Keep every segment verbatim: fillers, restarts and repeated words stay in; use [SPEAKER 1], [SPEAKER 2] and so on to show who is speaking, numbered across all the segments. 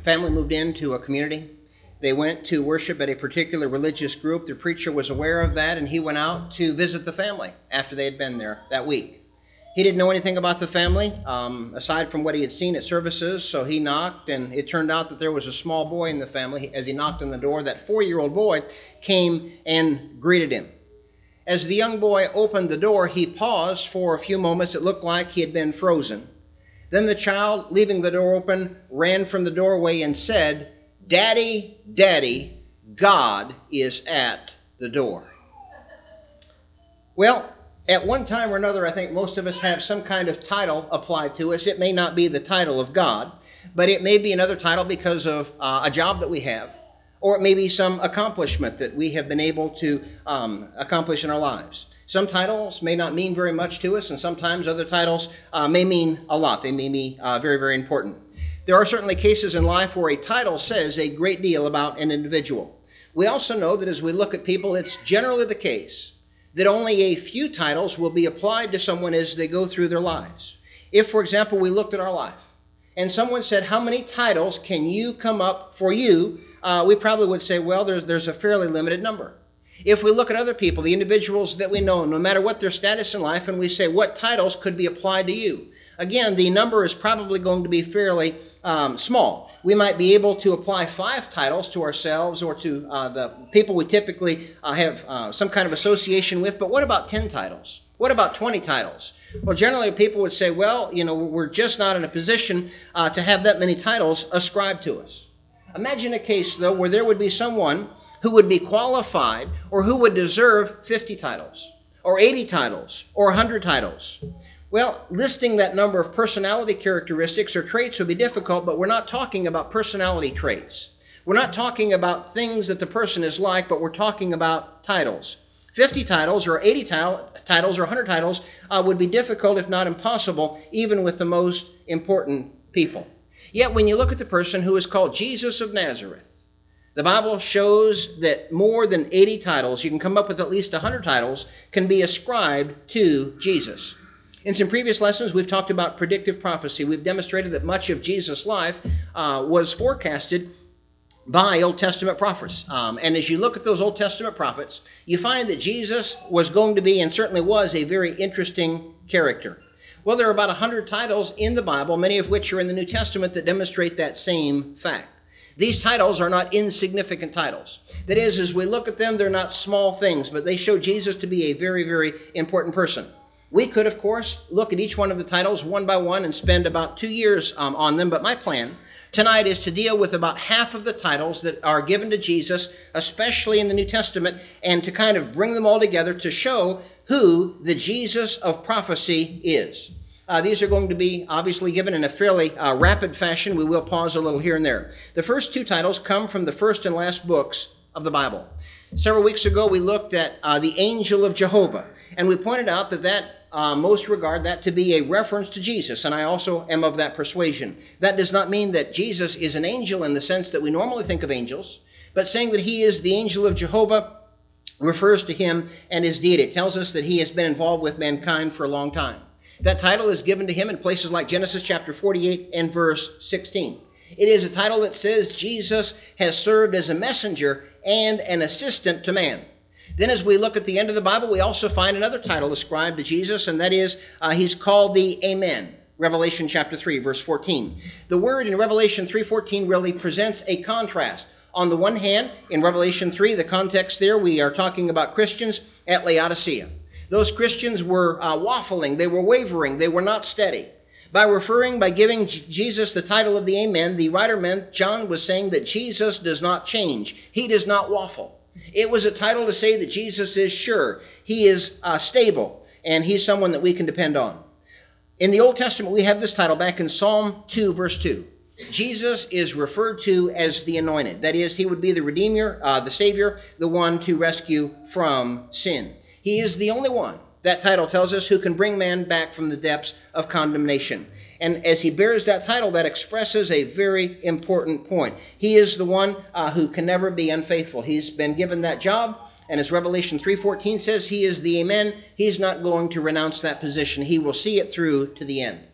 [SPEAKER 1] family moved into a community. They went to worship at a particular religious group. The preacher was aware of that, and he went out to visit the family after they had been there that week. He didn't know anything about the family, um, aside from what he had seen at services, so he knocked, and it turned out that there was a small boy in the family. As he knocked on the door, that four-year-old boy came and greeted him. As the young boy opened the door, he paused for a few moments. It looked like he had been frozen. Then the child, leaving the door open, ran from the doorway and said, "Daddy, Daddy, God is at the door." Well, at one time or another, I think most of us have some kind of title applied to us. It may not be the title of God, but it may be another title because of uh, a job that we have, or it may be some accomplishment that we have been able to um, accomplish in our lives. Some titles may not mean very much to us, and sometimes other titles uh, may mean a lot. They may be uh, very, very important. There are certainly cases in life where a title says a great deal about an individual. We also know that as we look at people, it's generally the case that only a few titles will be applied to someone as they go through their lives. If, for example, we looked at our life and someone said, "How many titles can you come up for you?" Uh, we probably would say, well, there's, there's a fairly limited number. If we look at other people, the individuals that we know, no matter what their status in life, and we say, what titles could be applied to you? Again, the number is probably going to be fairly um, small. We might be able to apply five titles to ourselves or to uh, the people we typically uh, have uh, some kind of association with, but what about ten titles? What about twenty titles? Well, generally people would say, well, you know, we're just not in a position uh, to have that many titles ascribed to us. Imagine a case, though, where there would be someone who would be qualified or who would deserve fifty titles or eighty titles or one hundred titles. Well, listing that number of personality characteristics or traits would be difficult, but we're not talking about personality traits. We're not talking about things that the person is like, but we're talking about titles. fifty titles or eighty titles or one hundred titles uh, would be difficult, if not impossible, even with the most important people. Yet when you look at the person who is called Jesus of Nazareth, the Bible shows that more than eighty titles, you can come up with at least one hundred titles, can be ascribed to Jesus. In some previous lessons, we've talked about predictive prophecy. We've demonstrated that much of Jesus' life uh, was forecasted by Old Testament prophets. Um, and as you look at those Old Testament prophets, you find that Jesus was going to be, and certainly was, a very interesting character. Well, there are about one hundred titles in the Bible, many of which are in the New Testament, that demonstrate that same fact. These titles are not insignificant titles. That is, as we look at them, they're not small things, but they show Jesus to be a very, very important person. We could, of course, look at each one of the titles one by one and spend about two years um, on them, but my plan tonight is to deal with about half of the titles that are given to Jesus, especially in the New Testament, and to kind of bring them all together to show who the Jesus of prophecy is. Uh, these are going to be obviously given in a fairly uh, rapid fashion. We will pause a little here and there. The first two titles come from the first and last books of the Bible. Several weeks ago, we looked at uh, the angel of Jehovah, and we pointed out that that uh, most regard that to be a reference to Jesus, and I also am of that persuasion. That does not mean that Jesus is an angel in the sense that we normally think of angels, but saying that he is the angel of Jehovah refers to him and his deity. It tells us that he has been involved with mankind for a long time. That title is given to him in places like Genesis chapter forty-eight and verse sixteen. It is a title that says Jesus has served as a messenger and an assistant to man. Then as we look at the end of the Bible, we also find another title ascribed to Jesus, and that is uh, he's called the Amen. Revelation chapter three, verse fourteen. The word in Revelation three fourteen really presents a contrast. On the one hand, in Revelation three, the context there, we are talking about Christians at Laodicea. Those Christians were uh, waffling, they were wavering, they were not steady. By referring, by giving J- Jesus the title of the Amen, the writer meant, John was saying that Jesus does not change. He does not waffle. It was a title to say that Jesus is sure. He is uh, stable, and he's someone that we can depend on. In the Old Testament, we have this title back in Psalm two, verse two. Jesus is referred to as the Anointed. That is, he would be the Redeemer, uh, the Savior, the one to rescue from sin. He is the only one, that title tells us, who can bring man back from the depths of condemnation. And as he bears that title, that expresses a very important point. He is the one uh, who can never be unfaithful. He's been given that job, and as Revelation three fourteen says, he is the Amen. He's not going to renounce that position. He will see it through to the end.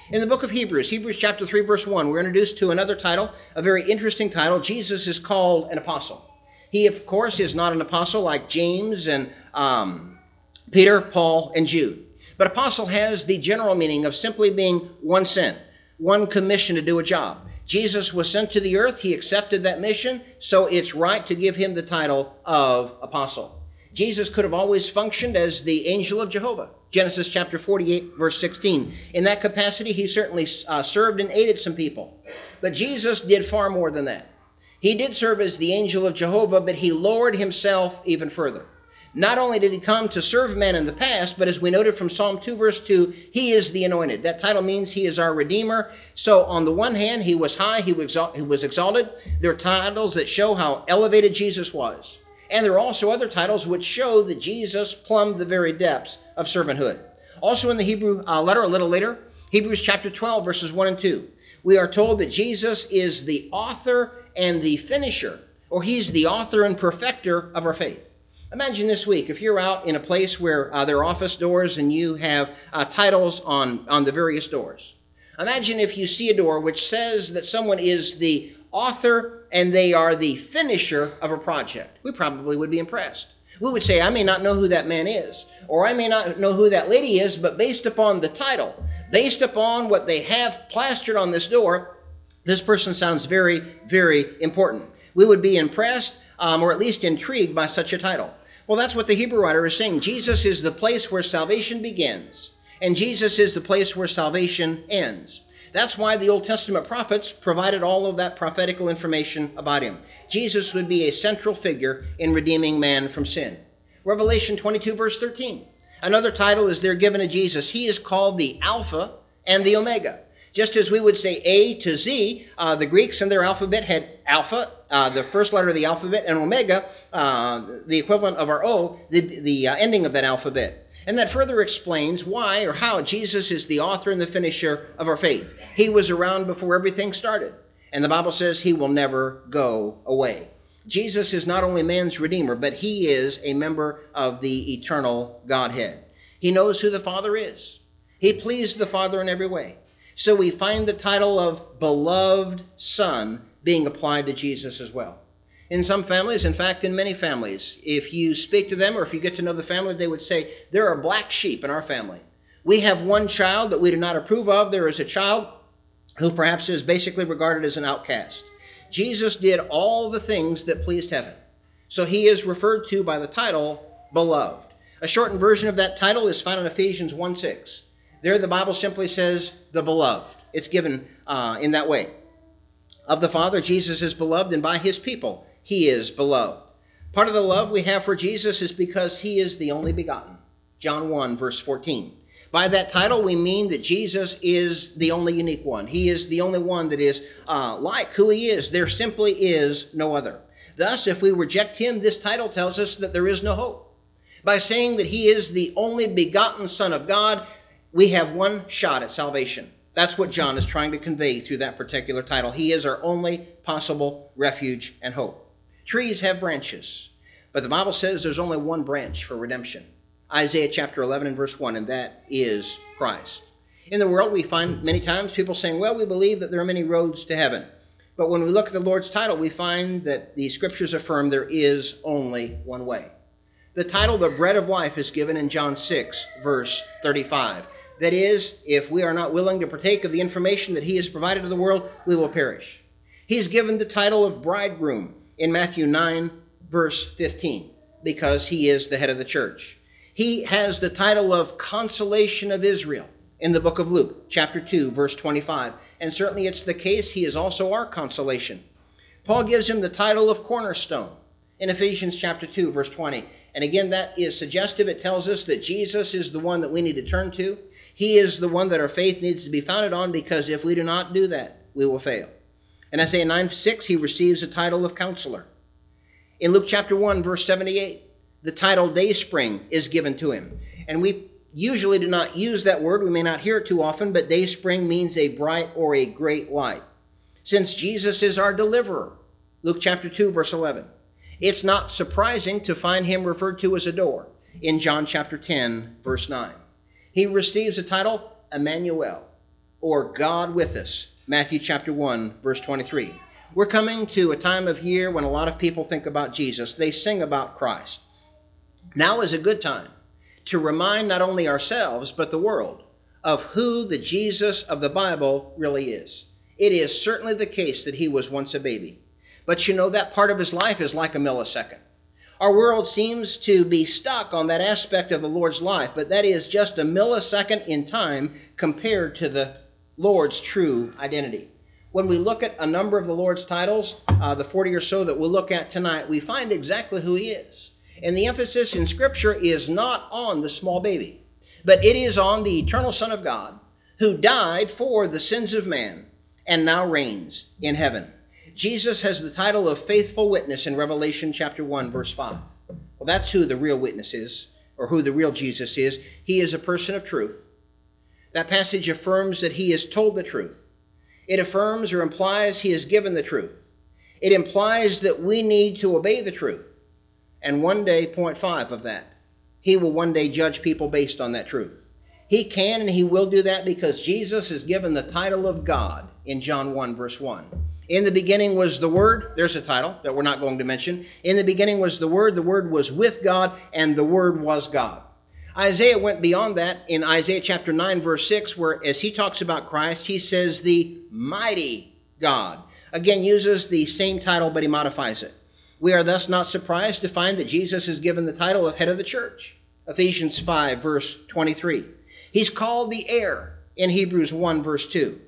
[SPEAKER 1] In the book of Hebrews, Hebrews chapter three, verse one, we're introduced to another title, a very interesting title. Jesus is called an apostle. He, of course, is not an apostle like James and um, Peter, Paul, and Jude. But apostle has the general meaning of simply being one sent, one commissioned to do a job. Jesus was sent to the earth. He accepted that mission, so it's right to give him the title of apostle. Jesus could have always functioned as the angel of Jehovah. Genesis chapter forty-eight, verse sixteen. In that capacity, he certainly uh, served and aided some people. But Jesus did far more than that. He did serve as the angel of Jehovah, but he lowered himself even further. Not only did he come to serve men in the past, but as we noted from Psalm two, verse two, he is the anointed. That title means he is our Redeemer. So on the one hand, he was high, he was exalted. There are titles that show how elevated Jesus was. And there are also other titles which show that Jesus plumbed the very depths of servanthood. Also in the Hebrew uh, letter a little later, Hebrews chapter twelve, verses one and two, we are told that Jesus is the author and the finisher, or he's the author and perfecter of our faith. Imagine this week, if you're out in a place where uh, there are office doors and you have uh, titles on, on the various doors. Imagine if you see a door which says that someone is the author and they are the finisher of a project. We probably would be impressed. We would say, I may not know who that man is, or I may not know who that lady is, but based upon the title, based upon what they have plastered on this door, this person sounds very, very important. We would be impressed, um, or at least intrigued by such a title. Well, that's what the Hebrew writer is saying. Jesus is the place where salvation begins, and Jesus is the place where salvation ends. That's why the Old Testament prophets provided all of that prophetical information about him. Jesus would be a central figure in redeeming man from sin. Revelation twenty-two, verse thirteen. Another title is there given to Jesus. He is called the Alpha and the Omega. Just as we would say A to Z, uh, the Greeks in their alphabet had Alpha, uh, the first letter of the alphabet, and Omega, uh, the equivalent of our O, the, the uh, ending of that alphabet. And that further explains why or how Jesus is the author and the finisher of our faith. He was around before everything started. And the Bible says he will never go away. Jesus is not only man's Redeemer, but he is a member of the eternal Godhead. He knows who the Father is. He pleased the Father in every way. So we find the title of beloved Son being applied to Jesus as well. In some families, in fact, in many families, if you speak to them or if you get to know the family, they would say, there are black sheep in our family. We have one child that we do not approve of. There is a child who perhaps is basically regarded as an outcast. Jesus did all the things that pleased heaven. So he is referred to by the title, beloved. A shortened version of that title is found in Ephesians one six. There the Bible simply says, the beloved. It's given uh, in that way. Of the Father, Jesus is beloved, and by his people, he is beloved. Part of the love we have for Jesus is because he is the only begotten. John one, verse fourteen. By that title, we mean that Jesus is the only unique one. He is the only one that is uh, like who he is. There simply is no other. Thus, if we reject him, this title tells us that there is no hope. By saying that he is the only begotten Son of God, we have one shot at salvation. That's what John is trying to convey through that particular title. He is our only possible refuge and hope. Trees have branches, but the Bible says there's only one branch for redemption. Isaiah chapter eleven and verse one, and that is Christ. In the world, we find many times people saying, well, we believe that there are many roads to heaven. But when we look at the Lord's title, we find that the scriptures affirm there is only one way. The title, the bread of life, is given in John six, verse thirty-five. That is, if we are not willing to partake of the information that he has provided to the world, we will perish. He's given the title of bridegroom in Matthew nine, verse fifteen, because he is the head of the church. He has the title of consolation of Israel in the book of Luke, chapter two, verse twenty-five. And certainly it's the case, he is also our consolation. Paul gives him the title of cornerstone in Ephesians chapter two, verse twenty. And again, that is suggestive. It tells us that Jesus is the one that we need to turn to. He is the one that our faith needs to be founded on, because if we do not do that, we will fail. In Isaiah nine six, he receives the title of counselor. In Luke chapter one, verse seventy-eight, the title Dayspring is given to him. And we usually do not use that word. We may not hear it too often, but Dayspring means a bright or a great light. Since Jesus is our deliverer, Luke chapter two, verse eleven, it's not surprising to find him referred to as a door in John chapter ten, verse nine. He receives the title Emmanuel, or God with us, Matthew chapter one, verse twenty-three. We're coming to a time of year when a lot of people think about Jesus. They sing about Christ. Now is a good time to remind not only ourselves, but the world of who the Jesus of the Bible really is. It is certainly the case that he was once a baby. But you know, that part of his life is like a millisecond. Our world seems to be stuck on that aspect of the Lord's life, but that is just a millisecond in time compared to the Lord's true identity. When we look at a number of the Lord's titles, uh, the forty or so that we'll look at tonight, we find exactly who he is. And the emphasis in Scripture is not on the small baby, but it is on the eternal Son of God who died for the sins of man and now reigns in heaven. Jesus has the title of faithful witness in Revelation chapter one, verse five. Well, that's who the real witness is, or who the real Jesus is. He is a person of truth. That passage affirms that he has told the truth. It affirms or implies he has given the truth. It implies that we need to obey the truth. And one day, point five of that, he will one day judge people based on that truth. He can and he will do that because Jesus is given the title of God in John one, verse one. In the beginning was the Word. There's a title that we're not going to mention. In the beginning was the Word. The Word was with God, and the Word was God. Isaiah went beyond that in Isaiah chapter nine, verse six, where as he talks about Christ, he says the mighty God. Again, uses the same title, but he modifies it. We are thus not surprised to find that Jesus is given the title of head of the church. Ephesians five, verse twenty-three. He's called the heir in Hebrews one, verse two.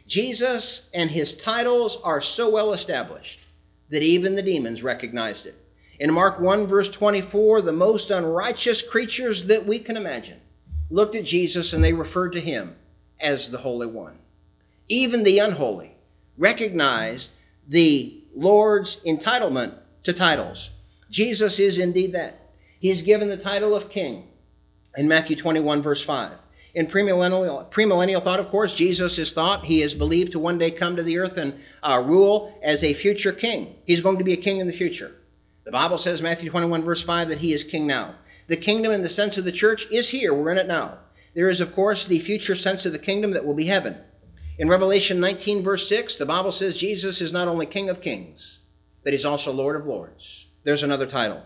[SPEAKER 1] Jesus and his titles are so well established that even the demons recognized it. In Mark one, verse twenty-four, the most unrighteous creatures that we can imagine looked at Jesus and they referred to him as the Holy One. Even the unholy recognized the Lord's entitlement to titles. Jesus is indeed that. He is given the title of King in Matthew twenty-one, verse five. In premillennial, premillennial thought, of course, Jesus is thought, he is believed to one day come to the earth and uh, rule as a future king. He's going to be a king in the future. The Bible says, Matthew twenty-one, verse five, that he is king now. The kingdom in the sense of the church is here. We're in it now. There is, of course, the future sense of the kingdom that will be heaven. In Revelation nineteen, verse six, the Bible says Jesus is not only King of kings, but he's also Lord of lords. There's another title.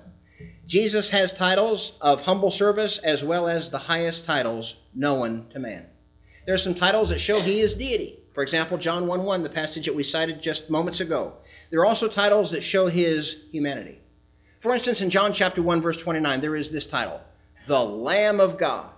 [SPEAKER 1] Jesus has titles of humble service as well as the highest titles known to man. There are some titles that show he is deity. For example, John one one, the passage that we cited just moments ago. There are also titles that show his humanity. For instance, in John chapter one, verse twenty-nine, there is this title, the Lamb of God.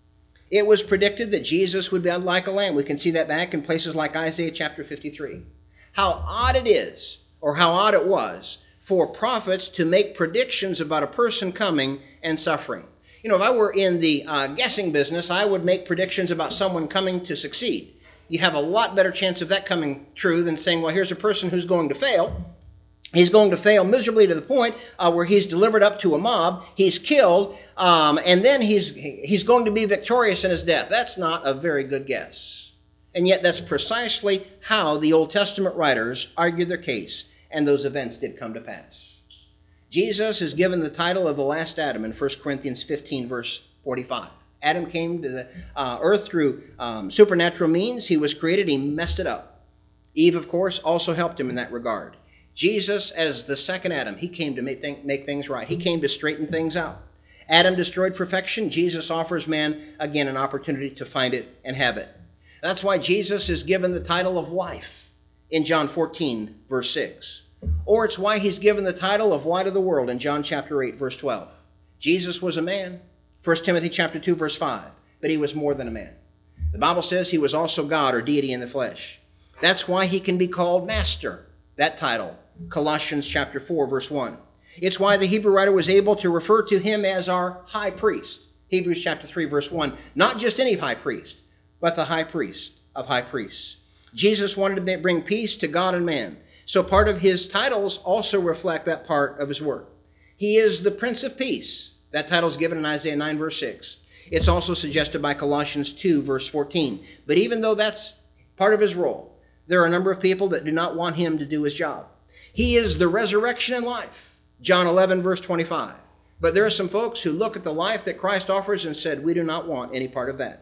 [SPEAKER 1] It was predicted that Jesus would be like a lamb. We can see that back in places like Isaiah chapter fifty-three. How odd it is, or how odd it was, for prophets to make predictions about a person coming and suffering. You know, if I were in the uh, guessing business, I would make predictions about someone coming to succeed. You have a lot better chance of that coming true than saying, well, here's a person who's going to fail. He's going to fail miserably to the point uh, where he's delivered up to a mob, he's killed, um, and then he's, he's going to be victorious in his death. That's not a very good guess. And yet that's precisely how the Old Testament writers argued their case. And those events did come to pass. Jesus is given the title of the last Adam in First Corinthians fifteen, verse forty-five. Adam came to the uh, earth through um, supernatural means. He was created. He messed it up. Eve, of course, also helped him in that regard. Jesus, as the second Adam, he came to make, th- make things right. He came to straighten things out. Adam destroyed perfection. Jesus offers man, again, an opportunity to find it and have it. That's why Jesus is given the title of life in John fourteen, verse six. Or it's why he's given the title of light of the world in John chapter eight, verse twelve. Jesus was a man, First Timothy chapter two, verse five, but he was more than a man. The Bible says he was also God or deity in the flesh. That's why he can be called master, that title, Colossians chapter four, verse one. It's why the Hebrew writer was able to refer to him as our high priest, Hebrews chapter three, verse one. Not just any high priest, but the high priest of high priests. Jesus wanted to bring peace to God and man. So part of his titles also reflect that part of his work. He is the Prince of Peace. That title is given in Isaiah nine, verse six. It's also suggested by Colossians two, verse fourteen. But even though that's part of his role, there are a number of people that do not want him to do his job. He is the resurrection and life, John eleven, verse twenty-five. But there are some folks who look at the life that Christ offers and said, we do not want any part of that.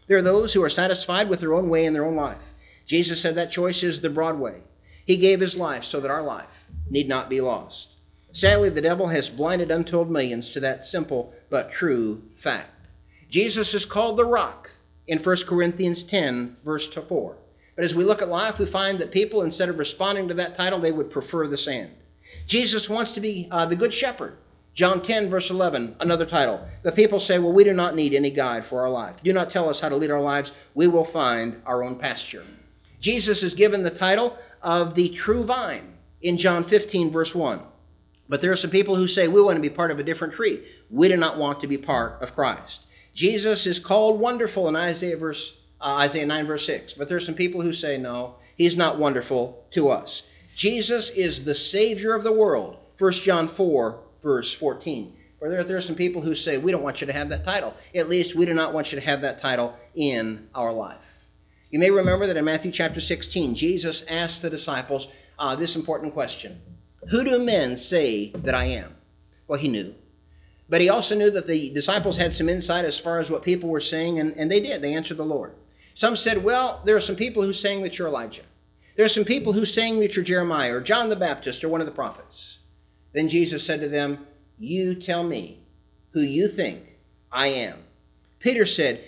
[SPEAKER 1] There are those who are satisfied with their own way in their own life. Jesus said that choice is the broad way. He gave his life so that our life need not be lost. Sadly, the devil has blinded untold millions to that simple but true fact. Jesus is called the rock in First Corinthians ten, verse four. But as we look at life, we find that people, instead of responding to that title, they would prefer the sand. Jesus wants to be uh, the good shepherd. John ten, verse eleven, another title. But people say, well, we do not need any guide for our life. Do not tell us how to lead our lives. We will find our own pasture. Jesus is given the title of the true vine in John fifteen, verse one. But there are some people who say, we want to be part of a different tree. We do not want to be part of Christ. Jesus is called wonderful in Isaiah, verse, uh, Isaiah nine, verse six. But there are some people who say, no, he's not wonderful to us. Jesus is the Savior of the world. First John four, verse fourteen. Or there, there are some people who say, we don't want you to have that title. At least we do not want you to have that title in our life. You may remember that in Matthew chapter sixteen, Jesus asked the disciples uh, this important question. Who do men say that I am? Well, he knew. But he also knew that the disciples had some insight as far as what people were saying, and, and they did. They answered the Lord. Some said, well, there are some people who are saying that you're Elijah. There are some people who are saying that you're Jeremiah or John the Baptist or one of the prophets. Then Jesus said to them, you tell me who you think I am. Peter said,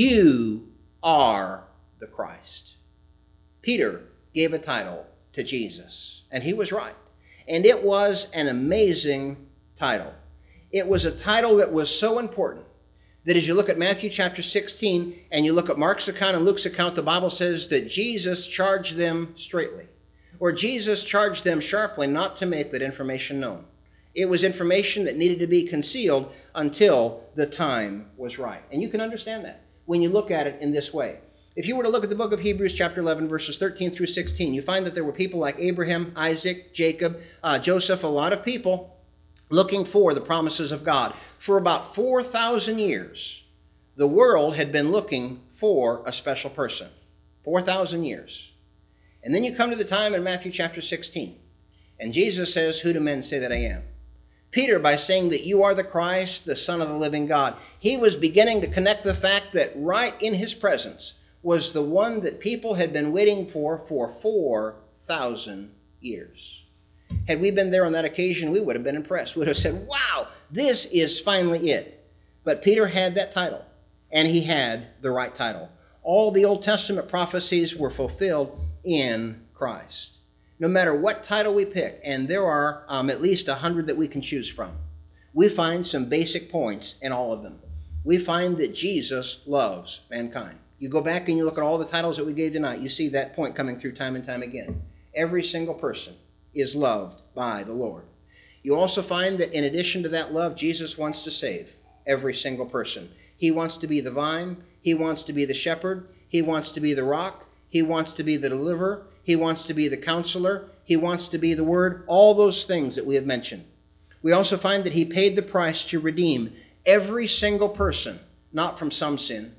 [SPEAKER 1] you are the Christ. Peter gave a title to Jesus, and he was right. And it was an amazing title. It was a title that was so important that as you look at Matthew chapter sixteen and you look at Mark's account and Luke's account, the Bible says that Jesus charged them straightly, or Jesus charged them sharply not to make that information known. It was information that needed to be concealed until the time was right. And you can understand that when you look at it in this way. If you were to look at the book of Hebrews chapter eleven, verses thirteen through sixteen, you find that there were people like Abraham, Isaac, Jacob, uh, Joseph, a lot of people looking for the promises of God. For about four thousand years, the world had been looking for a special person. four thousand years. And then you come to the time in Matthew chapter sixteen, and Jesus says, who do men say that I am? Peter, by saying that you are the Christ, the Son of the living God, he was beginning to connect the fact that right in his presence was the one that people had been waiting for for four thousand years. Had we been there on that occasion, we would have been impressed. We would have said, wow, this is finally it. But Peter had that title, and he had the right title. All the Old Testament prophecies were fulfilled in Christ. No matter what title we pick, and there are um, at least a hundred that we can choose from, we find some basic points in all of them. We find that Jesus loves mankind. You go back and you look at all the titles that we gave tonight, you see that point coming through time and time again. Every single person is loved by the Lord. You also find that in addition to that love, Jesus wants to save every single person. He wants to be the vine. He wants to be the shepherd. He wants to be the rock. He wants to be the deliverer. He wants to be the counselor. He wants to be the word. All those things that we have mentioned. We also find that he paid the price to redeem every single person, not from some sin,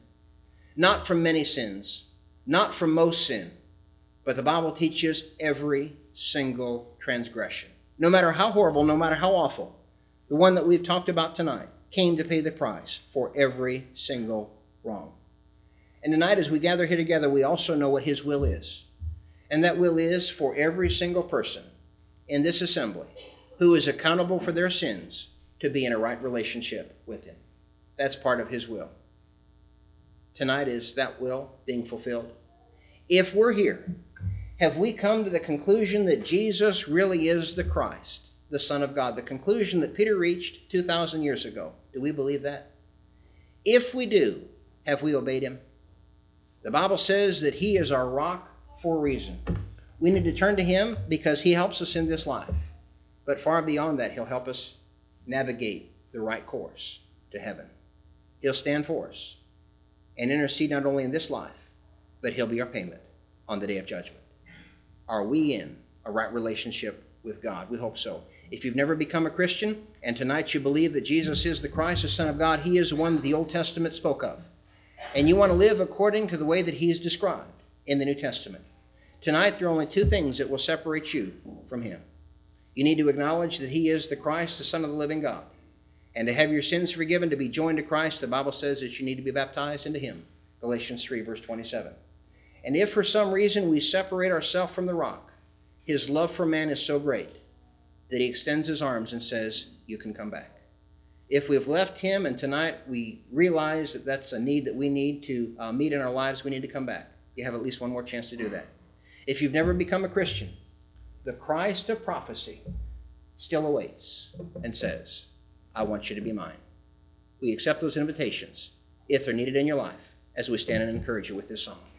[SPEAKER 1] not from many sins, not from most sin, but the Bible teaches every single transgression. No matter how horrible, no matter how awful, the one that we've talked about tonight came to pay the price for every single wrong. And tonight as we gather here together, we also know what his will is. And that will is for every single person in this assembly who is accountable for their sins to be in a right relationship with him. That's part of his will. Tonight is that will being fulfilled. If we're here, have we come to the conclusion that Jesus really is the Christ, the Son of God, the conclusion that Peter reached two thousand years ago? Do we believe that? If we do, have we obeyed him? The Bible says that he is our rock for a reason. We need to turn to him because he helps us in this life. But far beyond that, he'll help us navigate the right course to heaven. He'll stand for us and intercede not only in this life, but he'll be our payment on the day of judgment. Are we in a right relationship with God? We hope so. If you've never become a Christian, and tonight you believe that Jesus is the Christ, the Son of God, he is the one that the Old Testament spoke of, and you want to live according to the way that he is described in the New Testament, tonight there are only two things that will separate you from him. You need to acknowledge that he is the Christ, the Son of the living God. And to have your sins forgiven, to be joined to Christ, the Bible says that you need to be baptized into him. Galatians three, verse twenty-seven. And if for some reason we separate ourselves from the rock, his love for man is so great that he extends his arms and says, you can come back. If we've left him and tonight we realize that that's a need that we need to uh, meet in our lives, we need to come back. You have at least one more chance to do that. If you've never become a Christian, the Christ of prophecy still awaits and says, I want you to be mine. We accept those invitations if they're needed in your life as we stand and encourage you with this song.